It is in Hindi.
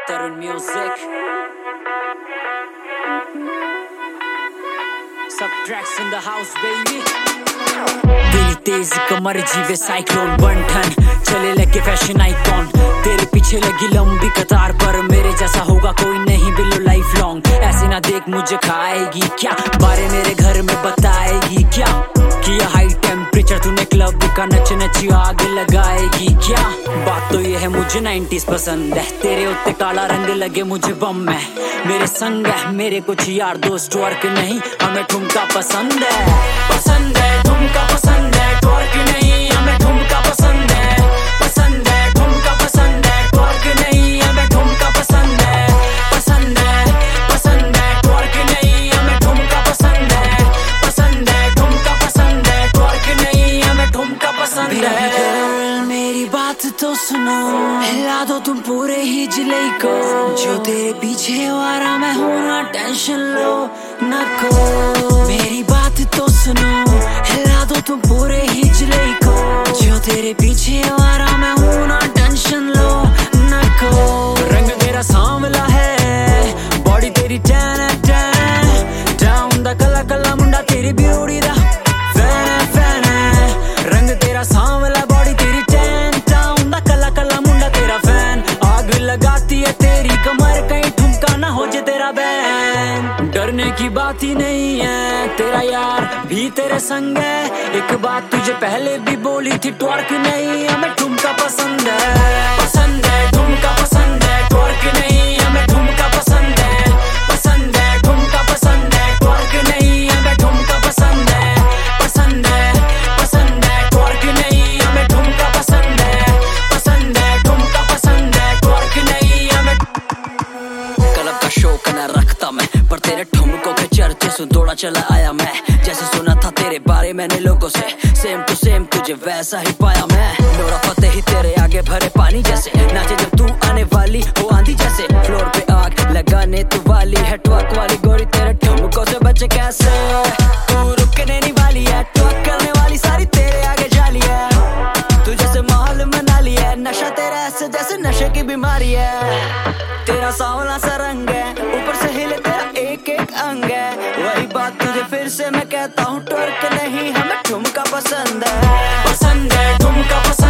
Tarun Music. Sub tracks in the house, baby. तेरी तेज कमर जीवे साइक्लोन बंठन चले लगे फैशन आइकॉन तेरे पीछे लगी लंबी कतार पर मेरे जैसा होगा कोई नहीं बिलो लाइफ लॉन्ग ऐसे ना देख मुझे खाएगी क्या बारे मेरे घर में बताएगी क्या किया हाई टेम्परेचर तूने क्लब का नच नची आग लगाएगी क्या बात तो ये है मुझे 90s पसंद है तेरे उत्ते काला रंग लगे मुझे बम है मेरे संग है मेरे कुछ यार दोस्त वर्क नहीं हमें ठुमका पसंद है ठुमका पसंद है ट्वर्क नहीं हमें ठुमका पसंद है ठुमका पसंद है ट्वर्क नहीं हमें ठुमका पसंद है ट्वर्क नहीं हमें ठुमका पसंद है ठुमका पसंद है ट्वर्क नहीं हमें ठुमका पसंद है मेरी बात तो सुनो हिला दो तुम पूरे ही जिले को जो तेरे पीछे वारा मैं हूँ ना टेंशन लो न को मेरी बात तो सुनो हिला दो तुम पूरे ही जिले को जो तेरे पीछे वारा मैं हूँ ना टेंशन लो न को रंग तेरा सांवला है बॉडी तेरी टैन है टैन डाउन दा कला कला मुंडा तेरी ब्यूटी दा फैन है रंग तेरा सांवला बॉडी तेरी टैन डाउन दा कला कला मुंडा तेरा फैन आग लगाती है तेरी कमर कहीं ठुमका ना हो जे तेरा बैन डरने की बात ही नहीं है तेरा यार भी तेरे संग है एक बात तुझे पहले भी बोली थी ट्वर्क नहीं हमें ठुमका पसंद है ठुमका पसंद है ट्वर्क नहीं हमें ठुमका पसंद है ठुमका पसंद है ट्वर्क नहीं हमें ठुमका पसंद है ट्वर्क नहीं हमें ठुमका पसंद है ठुमका पसंद है ट्वर्क नहीं हमें क्लब का शौक न रखता मैं पर तेरे ठुमकों के चर्चे से दौड़ा चला आया मैं जैसे सुना था तेरे बारे मैंने लोगों से सेम टू सेम तुझे वैसा ही पाया मैं नोरा फतेह ही तेरे आगे भरे पानी जैसे नाचे जब तू आने वाली हो आंधी जैसे फ्लोर पे आग लगाने तू वाली है ट्वर्क वाली गोरी तेरे ठुमकों से बचे कैसे तू रुकने नहीं वाली है ट्वर्क करने वाली सारी तेरे आगे जाली है तू जैसे माहौल मना लिया है नशा तेरा ऐसे जैसे नशे की बीमारी है तेरा सांवला सा रंग है ऊपर से हिले तेरा एक एक अंग है वही बात तुझे फिर से मैं कहता हूँ ट्वर्क नहीं हमें ठुमका पसंद है ठुमका पसंद